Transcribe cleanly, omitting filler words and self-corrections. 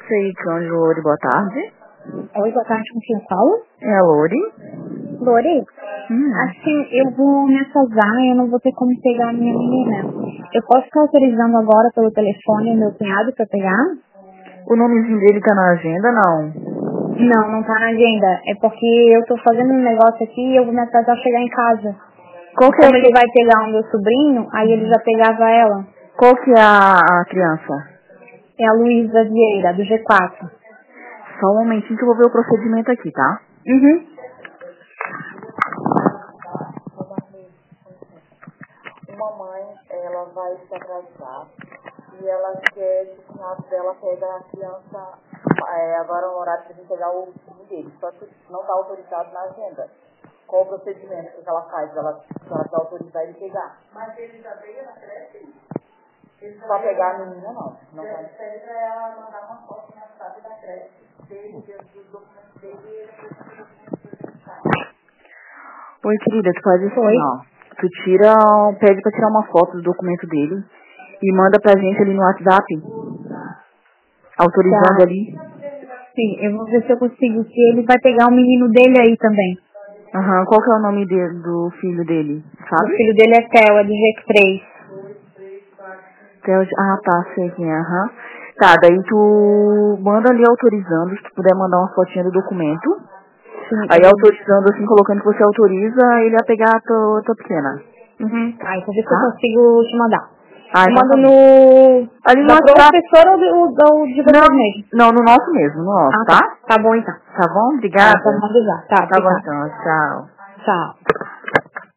sei, Cândido Lore, boa tarde. Oi, boa tarde, com quem fala? É a Lore. Lore? Assim, eu vou me atrasar, eu não vou ter como pegar a minha menina. Eu posso ficar autorizando agora pelo telefone o meu cunhado pra pegar? O nomezinho dele tá na agenda, não? Não, não tá na agenda. É porque eu tô fazendo um negócio aqui e eu vou me atrasar a chegar em casa. Qual que Como é ele vai pegar o meu sobrinho, aí ele já pegava ela. Qual que é a criança? É a Luísa Vieira, do G4. Só um momentinho que eu vou ver o procedimento aqui, tá? Uhum. Uma mãe, ela vai se atrasar e ela quer que o cunhado dela pegue a criança agora no horário de pegar o filho dele, só que não está autorizado na agenda. Qual o procedimento que ela faz? Ela vai autorizar ele pegar. Mas ele já veio na creche? Só pegar a menina, não. Não vai. Pede para ela mandar uma foto na chave da creche dele, dos documentos dele e Oi, querida, tu faz isso não. Tu pede pra tirar uma foto do documento dele e manda pra gente ali no WhatsApp, autorizando Tá. ali. Sim, eu vou ver se eu consigo, se ele vai pegar o menino dele aí também. Aham, qual que é o nome do filho dele, O sabe? filho dele é Theo, é do G3. Ah, tá, sei quem é, aham. Tá, daí tu manda ali autorizando, se tu puder mandar uma fotinha do documento. Sim, Aí autorizando assim, colocando que você autoriza ele a pegar a tua pequena. Uhum. Tá, então ver se eu Tá? consigo te mandar. Ah, Eu então mando tá bom. no... Ali no Da WhatsApp. professora ou de vocês mesmo? Não, no nosso mesmo, no nosso, Ah, tá? tá. Tá bom então. Tá bom? Tá, então Obrigada. manda já. Tá, Tá bom obrigada. então, tchau. Tchau.